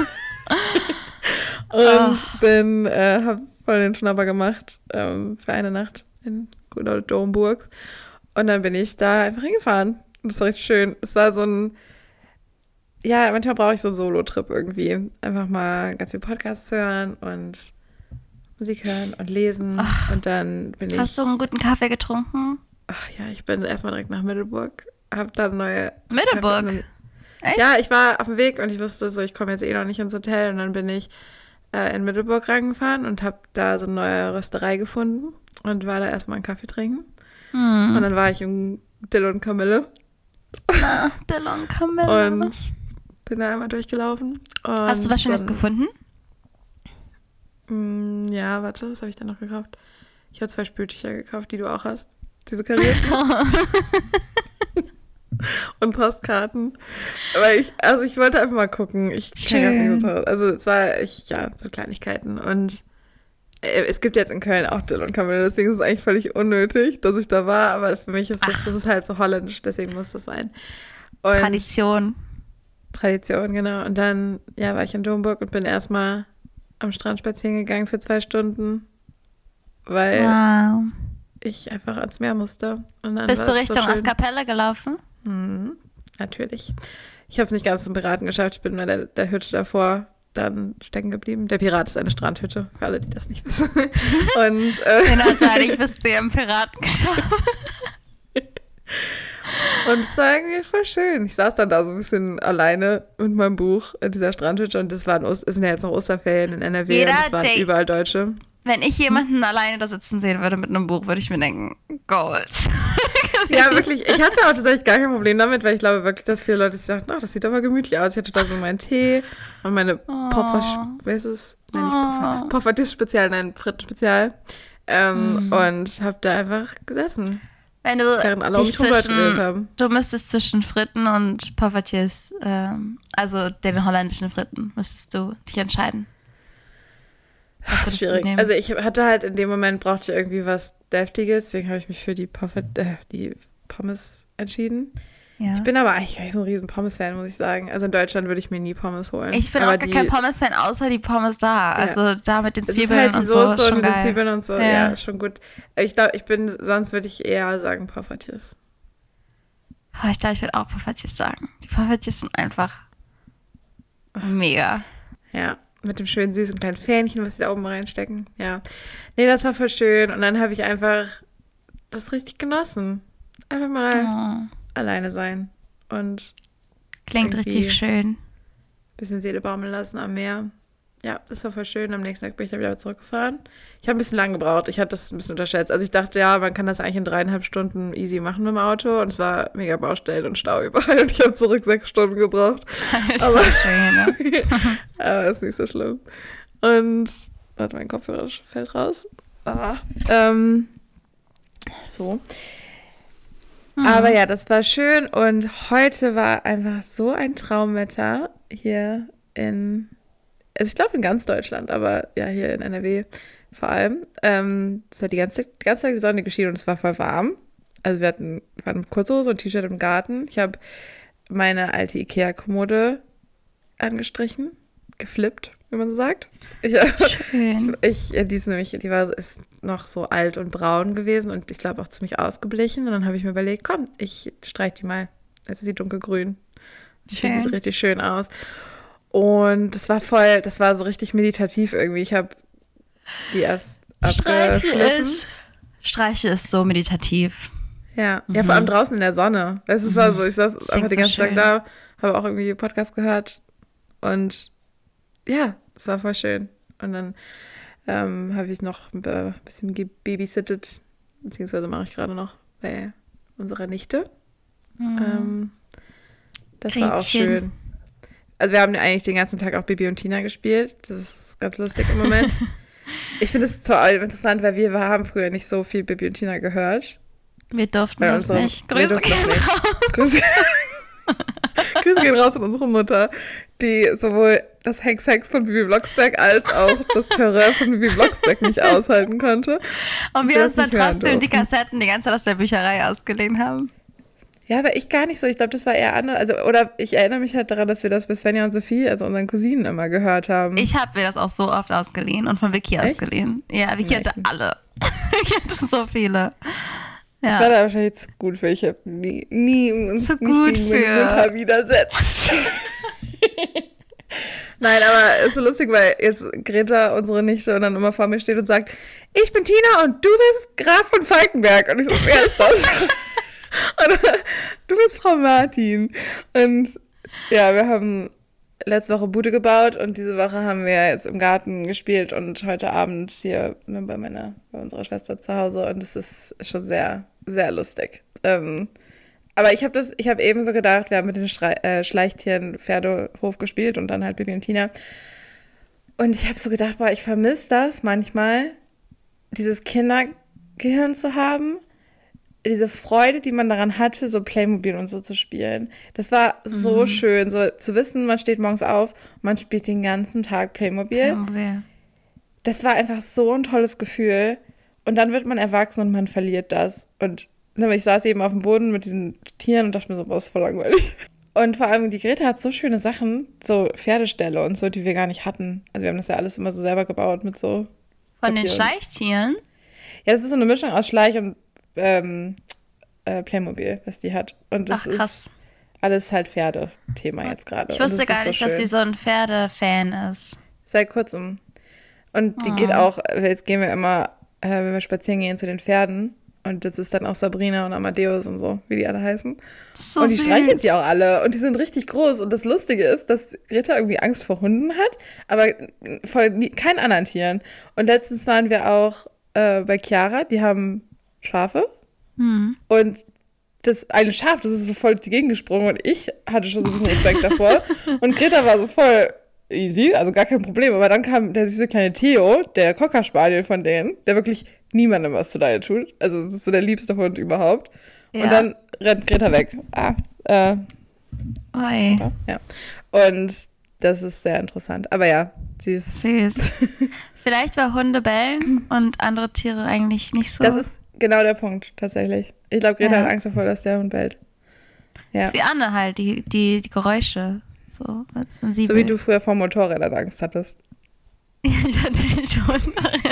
Speaker 2: und bin, äh, habe voll den Schnapper gemacht ähm, für eine Nacht in Good Old Domburg. Und dann bin ich da einfach hingefahren. Und das war richtig schön. Es war so ein, ja, manchmal brauche ich so einen Solo-Trip irgendwie. Einfach mal ganz viel Podcasts hören und Musik hören und lesen.
Speaker 1: Ach.
Speaker 2: Und dann bin ich.
Speaker 1: Hast du einen guten Kaffee getrunken?
Speaker 2: Ach ja, ich bin erstmal direkt nach Middelburg. Hab dann neue.
Speaker 1: Middelburg?
Speaker 2: Hab-
Speaker 1: Echt?
Speaker 2: Ja, ich war auf dem Weg und ich wusste so, ich komme jetzt eh noch nicht ins Hotel. Und dann bin ich äh, in Middelburg reingefahren und habe da so eine neue Rösterei gefunden und war da erstmal einen Kaffee trinken.
Speaker 1: Hm.
Speaker 2: Und dann war ich im Dill und Kamille
Speaker 1: Ah, Dillon Camille.
Speaker 2: und bin da einmal durchgelaufen. Und
Speaker 1: Hast du was Schönes
Speaker 2: dann-
Speaker 1: gefunden?
Speaker 2: Mm, ja, warte, was habe ich denn noch gekauft? Ich habe zwei Spültücher gekauft, die du auch hast. Diese karierten. Und Postkarten. Aber ich, also ich wollte einfach mal gucken. Ich kann gar nicht so
Speaker 1: Schön.
Speaker 2: teuer. Also es war, ich, ja, so Kleinigkeiten. Und es gibt jetzt in Köln auch Dill und Kamille, deswegen ist es eigentlich völlig unnötig, dass ich da war, aber für mich ist das, das ist halt so holländisch, deswegen muss das sein. Und
Speaker 1: Tradition.
Speaker 2: Tradition, genau. Und dann, ja, war ich in Domburg und bin erstmal am Strand spazieren gegangen für zwei Stunden, weil
Speaker 1: Wow.
Speaker 2: ich einfach ans Meer musste. Und dann
Speaker 1: Bist du
Speaker 2: war es so
Speaker 1: Richtung
Speaker 2: schön.
Speaker 1: Askapelle gelaufen?
Speaker 2: Mhm, natürlich. Ich habe es nicht ganz zum Piraten geschafft. Ich bin bei der, der Hütte davor dann stecken geblieben. Der Pirat ist eine Strandhütte, für alle, die das nicht wissen. Und, äh,
Speaker 1: Genau, sag ich, bist du ja im Piraten geschafft.
Speaker 2: Und es war irgendwie voll schön. Ich saß dann da so ein bisschen alleine mit meinem Buch in dieser Strandhütte und das waren, es sind ja jetzt noch Osterferien in N R W
Speaker 1: Jeder
Speaker 2: und es waren
Speaker 1: Date-
Speaker 2: überall Deutsche.
Speaker 1: Wenn ich jemanden alleine da sitzen sehen würde mit einem Buch, würde ich mir denken, Gold.
Speaker 2: Ja, wirklich. Ich hatte auch tatsächlich gar kein Problem damit, weil ich glaube wirklich, dass viele Leute sich dachten, ach, das sieht aber gemütlich aus. Ich hatte da so meinen Tee und meine
Speaker 1: Oh.
Speaker 2: Poffer, wer ist es? Nein, nicht Poffer.
Speaker 1: Oh.
Speaker 2: Poffer Spezial, nein, Frit Spezial. Ähm,
Speaker 1: Mhm.
Speaker 2: Und habe da einfach gesessen,
Speaker 1: Wenn du
Speaker 2: während alle um
Speaker 1: dich
Speaker 2: mich rum Deutsch geredet
Speaker 1: zwischen,
Speaker 2: haben.
Speaker 1: du müsstest zwischen Fritten und Poffertjes, ähm, also den holländischen Fritten, müsstest du dich entscheiden. Was
Speaker 2: Das ist
Speaker 1: würdest du
Speaker 2: schwierig.
Speaker 1: nehmen?
Speaker 2: Also ich hatte halt in dem Moment brauchte ich irgendwie was Deftiges, deswegen habe ich mich für die, Poffer, äh, die Pommes entschieden.
Speaker 1: Ja.
Speaker 2: Ich bin aber eigentlich gar nicht so ein riesen Pommes-Fan, muss ich sagen. Also in Deutschland würde ich mir nie Pommes holen.
Speaker 1: Ich bin
Speaker 2: aber
Speaker 1: auch gar
Speaker 2: die,
Speaker 1: kein Pommes-Fan, außer die Pommes da. Also da mit den
Speaker 2: Es ist
Speaker 1: Zwiebeln
Speaker 2: halt die
Speaker 1: und so.
Speaker 2: Soße
Speaker 1: Ist schon
Speaker 2: und die
Speaker 1: geil.
Speaker 2: Zwiebeln und so.
Speaker 1: Ja.
Speaker 2: Ja, ist schon gut. Ich glaube, ich bin, sonst würde ich eher sagen Poffertjes.
Speaker 1: Oh, ich glaube, ich würde auch Poffertjes sagen. Die Poffertjes sind einfach mega.
Speaker 2: Ja, mit dem schönen süßen kleinen Fähnchen, was sie da oben reinstecken. Ja. Nee, das war voll schön. Und dann habe ich einfach das richtig genossen. Einfach mal
Speaker 1: Oh,
Speaker 2: alleine sein und
Speaker 1: klingt
Speaker 2: Irgendwie-
Speaker 1: richtig schön.
Speaker 2: ein bisschen Seele baumeln lassen am Meer. Ja, das war voll schön. Am nächsten Tag bin ich dann wieder zurückgefahren. Ich habe ein bisschen lang gebraucht. Ich hatte das ein bisschen unterschätzt. Also ich dachte, ja, man kann das eigentlich in dreieinhalb Stunden easy machen mit dem Auto. Und es war mega Baustellen und Stau überall. Und ich habe zurück sechs Stunden gebraucht.
Speaker 1: Alter,
Speaker 2: Aber-
Speaker 1: schön, ne?
Speaker 2: Aber ist nicht so schlimm. Und, warte, mein Kopfhörer fällt raus. Ah. Ähm, so.
Speaker 1: Hm.
Speaker 2: Aber ja, das war schön. Und heute war einfach so ein Traumwetter hier in, also ich glaube in ganz Deutschland, aber ja, hier in N R W vor allem. Ähm, es hat die ganze, die ganze Zeit die Sonne geschienen und es war voll warm. Also wir hatten, wir hatten Kurzhose und T-Shirt im Garten. Ich habe meine alte Ikea-Kommode angestrichen, geflippt, wie man so sagt. Ich,
Speaker 1: Schön.
Speaker 2: ich, die ist nämlich, die war ist noch so alt und braun gewesen und ich glaube auch ziemlich ausgeblichen. Und dann habe ich mir überlegt, komm, ich streiche die mal. Also sie dunkelgrün. Die
Speaker 1: Schön.
Speaker 2: sieht richtig schön aus. Und das war voll, das war so richtig meditativ irgendwie. Ich habe die erst
Speaker 1: Streiche
Speaker 2: abgeschliffen.
Speaker 1: ist, Streiche ist so meditativ.
Speaker 2: Ja, ja, vor allem draußen in der Sonne. Weißt du, es war so, ich saß
Speaker 1: Das
Speaker 2: einfach
Speaker 1: klingt
Speaker 2: den
Speaker 1: so
Speaker 2: ganzen Tag
Speaker 1: schön.
Speaker 2: da, habe auch irgendwie Podcast gehört und ja, es war voll schön. Und dann ähm, habe ich noch ein bisschen gebabysittet, beziehungsweise mache ich gerade noch bei unserer Nichte. Ähm, das war auch
Speaker 1: Gretchen.
Speaker 2: schön. Also wir haben eigentlich den ganzen Tag auch Bibi und Tina gespielt. Das ist ganz lustig im Moment. Ich finde es zwar interessant, weil wir, wir haben früher nicht so viel Bibi und Tina gehört.
Speaker 1: Wir durften
Speaker 2: Bei
Speaker 1: das
Speaker 2: unserem-
Speaker 1: nicht.
Speaker 2: wir
Speaker 1: Grüße
Speaker 2: durften das
Speaker 1: gehen
Speaker 2: nicht.
Speaker 1: raus.
Speaker 2: Grüße, Grüße gehen raus an unsere Mutter, die sowohl das Hex-Hex von Bibi Blocksberg als auch das Terror von Bibi Blocksberg nicht aushalten konnte.
Speaker 1: Und wir
Speaker 2: das
Speaker 1: uns dann
Speaker 2: nicht hören
Speaker 1: trotzdem die
Speaker 2: durften.
Speaker 1: Kassetten die ganze Zeit aus der Bücherei ausgeliehen haben.
Speaker 2: Ja, aber ich gar nicht so. Ich glaube, das war eher anders. Also, oder ich erinnere mich halt daran, dass wir das bei Svenja und Sophie, also unseren Cousinen, immer gehört haben.
Speaker 1: Ich habe mir das auch so oft ausgeliehen und von Vicky
Speaker 2: Echt?
Speaker 1: ausgeliehen. Ja, Vicky
Speaker 2: Ja,
Speaker 1: hatte
Speaker 2: ich nicht.
Speaker 1: alle. Ich hatte so viele.
Speaker 2: Ich
Speaker 1: Ja.
Speaker 2: war da wahrscheinlich zu gut für. Ich habe nie, nie uns
Speaker 1: Zu
Speaker 2: nicht
Speaker 1: gut
Speaker 2: gegen meine
Speaker 1: für.
Speaker 2: Mutter widersetzt. Nein, aber es ist so lustig, weil jetzt Greta, unsere Nichte, und dann immer vor mir steht und sagt, ich bin Tina und du bist Graf von Falkenberg. Und ich so, wer ist das? Und du bist Frau Martin. Und ja, wir haben letzte Woche Bude gebaut und diese Woche haben wir jetzt im Garten gespielt und heute Abend hier ne, bei meiner, bei unserer Schwester zu Hause und es ist schon sehr, sehr lustig. Ähm, aber ich habe das, ich habe eben so gedacht, wir haben mit den Schrei- äh, Schleichtieren Pferdehof gespielt und dann halt Bibi und Tina. Und ich habe so gedacht, boah, ich vermisse das manchmal, dieses Kindergehirn zu haben. Diese Freude, die man daran hatte, so Playmobil und so zu spielen. Das war so
Speaker 1: Mhm.
Speaker 2: schön, so zu wissen, man steht morgens auf, man spielt den ganzen Tag Playmobil.
Speaker 1: Ja.
Speaker 2: das war einfach so ein tolles Gefühl. Und dann wird man erwachsen und man verliert das. Und ich saß eben auf dem Boden mit diesen Tieren und dachte mir so, boah, ist voll langweilig. Und vor allem die Greta hat so schöne Sachen, so Pferdeställe und so, die wir gar nicht hatten. Also wir haben das ja alles immer so selber gebaut mit so
Speaker 1: Von den
Speaker 2: Papier.
Speaker 1: Schleichtieren?
Speaker 2: Ja, das ist so eine Mischung aus Schleich und ähm, äh, Playmobil, was die hat. Und das
Speaker 1: Ach, krass.
Speaker 2: ist alles halt Pferdethema jetzt gerade.
Speaker 1: Ich wusste
Speaker 2: das
Speaker 1: gar
Speaker 2: so
Speaker 1: nicht, dass
Speaker 2: schön.
Speaker 1: sie so ein Pferdefan ist.
Speaker 2: Seit kurzem. Und die
Speaker 1: Oh.
Speaker 2: geht auch, jetzt gehen wir immer, äh, wenn wir spazieren gehen, zu den Pferden. Und das ist dann auch Sabrina und Amadeus und so, wie die alle heißen.
Speaker 1: So
Speaker 2: und die
Speaker 1: süß.
Speaker 2: streichelt die auch alle. Und die sind richtig groß. Und das Lustige ist, dass Greta irgendwie Angst vor Hunden hat, aber vor nie, keinen anderen Tieren. Und letztens waren wir auch äh, bei Chiara, die haben Schafe.
Speaker 1: Hm.
Speaker 2: Und das eine Schaf, das ist so voll durch die Gegend gesprungen. Und ich hatte schon so ein bisschen Respekt davor. Und Greta war so voll easy, also gar kein Problem. Aber dann kam der süße kleine Theo, der Cocker Spaniel von denen, der wirklich niemandem was zu leide tut. Also es ist so der liebste Hund überhaupt.
Speaker 1: Ja.
Speaker 2: Und dann rennt Greta weg. Ah, äh,
Speaker 1: Oi.
Speaker 2: ja. Und das ist sehr interessant. Aber ja, sie ist...
Speaker 1: Süß. Vielleicht, weil Hunde bellen und andere Tiere eigentlich nicht so.
Speaker 2: Das ist genau der Punkt, tatsächlich. Ich glaube, Greta
Speaker 1: Ja.
Speaker 2: hat Angst davor, dass der Hund bellt. Ja.
Speaker 1: Das ist wie Anne halt, die, die, die Geräusche. So, sensibel.
Speaker 2: So wie du früher vor Motorrädern Angst hattest.
Speaker 1: Ich hatte schon.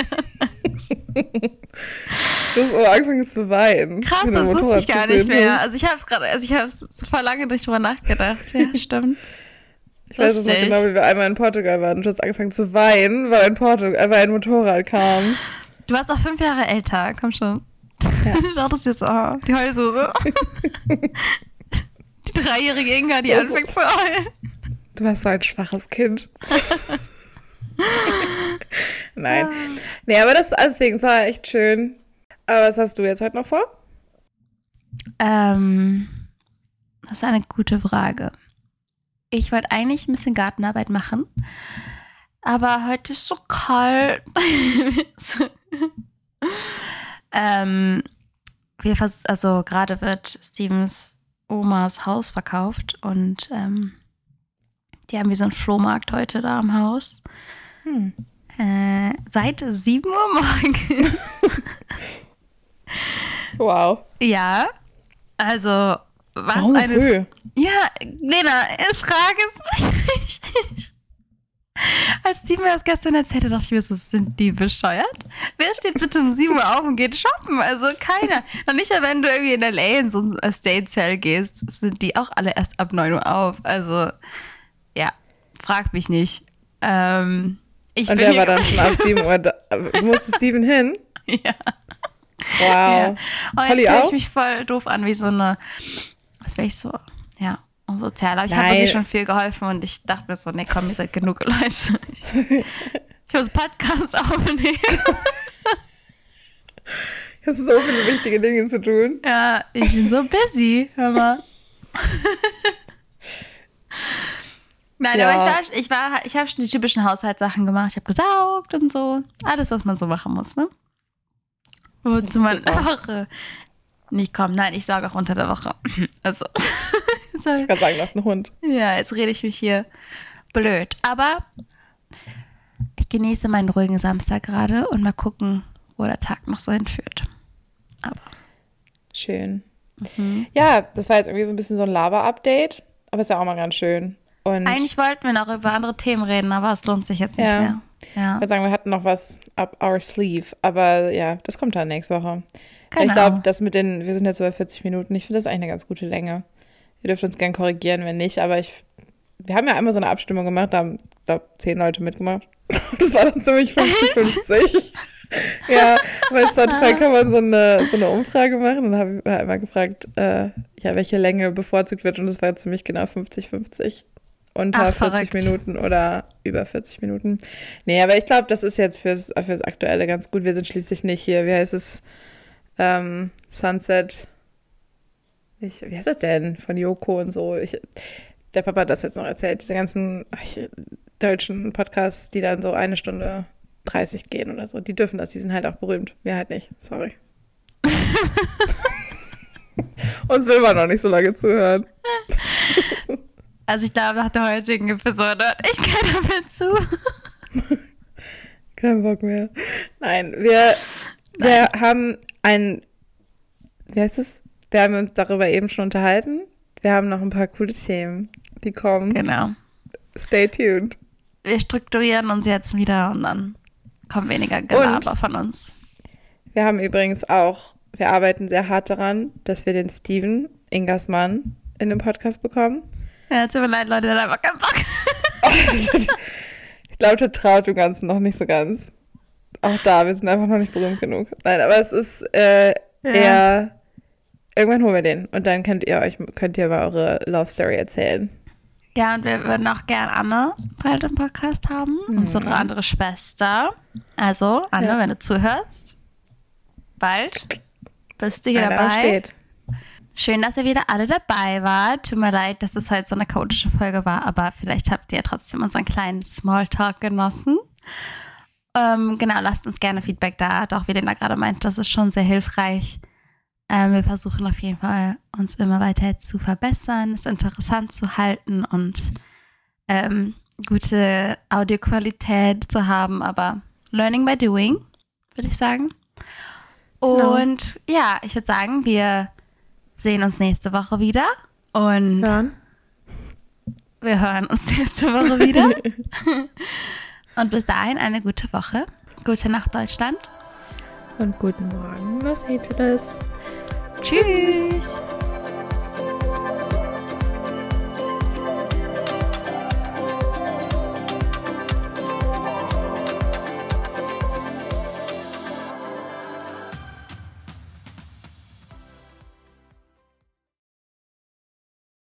Speaker 2: Du hast auch angefangen zu weinen.
Speaker 1: Krass,
Speaker 2: wenn du
Speaker 1: das wusste
Speaker 2: Motorrad
Speaker 1: ich gar
Speaker 2: gesehen
Speaker 1: nicht mehr.
Speaker 2: hast.
Speaker 1: Also ich habe es gerade, also ich habe es vor lange nicht drüber nachgedacht. Ja, stimmt.
Speaker 2: Ich weiß es noch
Speaker 1: Lustig.
Speaker 2: genau, wie wir einmal in Portugal waren. Du hast angefangen zu weinen, weil ein, Portu- äh, weil ein Motorrad kam.
Speaker 1: Du warst auch fünf Jahre älter, komm schon.
Speaker 2: Ja.
Speaker 1: Du dachtest jetzt, oh, die Heulsuse. Die dreijährige Inga, die
Speaker 2: Das-
Speaker 1: anfängt zu heulen.
Speaker 2: Du warst so ein schwaches Kind. Nein. Nee, aber das deswegen, es war echt schön. Aber was hast du jetzt heute noch vor?
Speaker 1: Ähm, das ist eine gute Frage. Ich wollte eigentlich ein bisschen Gartenarbeit machen, aber heute ist so kalt. So. ähm, wir vers- also gerade wird Stevens Omas Haus verkauft und ähm, die haben wie so einen Flohmarkt heute da am Haus.
Speaker 2: Hm.
Speaker 1: Äh, seit sieben Uhr morgens.
Speaker 2: Wow.
Speaker 1: Ja, also was
Speaker 2: Warum so
Speaker 1: eine...
Speaker 2: früh?
Speaker 1: Ja, Lena, frage es mich richtig. Als Steven mir das gestern erzählte, dachte ich mir so, sind die bescheuert? Wer steht bitte um sieben Uhr auf und geht shoppen? Also keiner. Und nicht, wenn du irgendwie in L A in so ein Estate Sale gehst, sind die auch alle erst ab neun Uhr auf. Also, ja, frag mich nicht. Ähm, ich
Speaker 2: Und
Speaker 1: bin
Speaker 2: wer
Speaker 1: hier-
Speaker 2: war dann schon ab sieben Uhr da? Musste Steven hin?
Speaker 1: Ja.
Speaker 2: Wow.
Speaker 1: Ja. Oh, jetzt
Speaker 2: Holly
Speaker 1: höre ich
Speaker 2: auch?
Speaker 1: mich voll doof an, wie so eine, was wäre ich so, ja, sozial. Aber ich habe
Speaker 2: Nein.
Speaker 1: wirklich schon viel geholfen und ich dachte mir so, nee, komm, ihr seid genug Leute. Ich, ich muss Podcast aufnehmen.
Speaker 2: Ich habe so viele wichtige Dinge zu tun.
Speaker 1: Ja, ich bin so busy, hör mal. Nein,
Speaker 2: Ja.
Speaker 1: aber ich war, ich war, ich habe schon die typischen Haushaltssachen gemacht. Ich habe gesaugt und so. Alles, was man so machen muss, ne? Und zu meiner
Speaker 2: Super.
Speaker 1: Woche. Nicht kommen, nein, ich sauge auch unter der Woche. Also, sorry.
Speaker 2: Ich kann sagen, das ist ein Hund.
Speaker 1: Ja, jetzt rede ich mich hier blöd. Aber ich genieße meinen ruhigen Samstag gerade und mal gucken, wo der Tag noch so hinführt. Aber.
Speaker 2: Schön.
Speaker 1: Mhm.
Speaker 2: Ja, das war jetzt irgendwie so ein bisschen so ein Lava-Update, aber ist ja auch mal ganz schön. Und
Speaker 1: Eigentlich wollten wir noch über andere Themen reden, aber es lohnt sich jetzt nicht
Speaker 2: Ja.
Speaker 1: mehr. Ja,
Speaker 2: ich würde sagen, wir hatten noch was up our sleeve, aber ja, das kommt dann nächste Woche.
Speaker 1: genau.
Speaker 2: Ich glaube, das mit den, wir sind jetzt so bei vierzig Minuten, ich finde das eigentlich eine ganz gute Länge. Ihr dürft uns gern korrigieren, wenn nicht, aber ich, wir haben ja einmal so eine Abstimmung gemacht, da haben, glaube zehn Leute mitgemacht. Das war dann ziemlich fünfzig fünfzig. Ja, bei Spotify kann man so eine, so eine Umfrage machen und dann habe ich einmal gefragt, äh, ja, welche Länge bevorzugt wird und das war ziemlich genau fünfzig fünfzig. Unter
Speaker 1: Ach,
Speaker 2: vierzig
Speaker 1: verrückt.
Speaker 2: Minuten oder über vierzig Minuten. Nee, aber ich glaube, das ist jetzt fürs, fürs Aktuelle ganz gut. Wir sind schließlich nicht hier, wie heißt es? Ähm, Sunset. Ich, wie heißt das denn? Von Yoko und so. Ich, der Papa hat das jetzt noch erzählt. Diese ganzen ach, deutschen Podcasts, die dann so eine Stunde dreißig gehen oder so. Die dürfen das, die sind halt auch berühmt. Wir halt nicht. Sorry. Uns will man noch nicht so lange zuhören.
Speaker 1: Also ich glaube, nach der heutigen Episode hört echt keiner mehr zu.
Speaker 2: Kein Bock mehr. Nein, wir, wir Nein. haben ein, wie heißt es? Wir haben uns darüber eben schon unterhalten. Wir haben noch ein paar coole Themen, die kommen.
Speaker 1: Genau.
Speaker 2: Stay tuned.
Speaker 1: Wir strukturieren uns jetzt wieder und dann kommt weniger Gelaber und von uns.
Speaker 2: Wir haben übrigens auch, wir arbeiten sehr hart daran, dass wir den Steven, Ingas Mann, in den Podcast bekommen.
Speaker 1: Ja, tut mir leid, Leute, der hat einfach keinen Bock.
Speaker 2: Ich glaube, der traut dem Ganzen noch nicht so ganz. Auch da, wir sind einfach noch nicht berühmt genug. Nein, aber es ist äh, ja. eher, irgendwann holen wir den und dann könnt ihr euch, könnt ihr mal eure Love Story erzählen.
Speaker 1: Ja, und wir würden auch gern Anne bald im Podcast haben, mhm. unsere andere Schwester. Also, Anne, ja. wenn du zuhörst, bald bist du hier Anna dabei. Steht. Schön, dass ihr wieder alle dabei wart. Tut mir leid, dass es heute so eine chaotische Folge war, aber vielleicht habt ihr ja trotzdem unseren kleinen Smalltalk genossen. Ähm, genau, lasst uns gerne Feedback da. Doch, wie Lena gerade meint, das ist schon sehr hilfreich. Ähm, wir versuchen auf jeden Fall, uns immer weiter zu verbessern, es interessant zu halten und ähm, gute Audioqualität zu haben, aber learning by doing, würde ich sagen. Und no. ja, ich würde sagen, wir sehen uns nächste Woche wieder und
Speaker 2: hören.
Speaker 1: wir hören uns nächste Woche wieder. Und bis dahin eine gute Woche. Gute Nacht, Deutschland.
Speaker 2: Und guten Morgen, Los Angeles.
Speaker 1: Tschüss.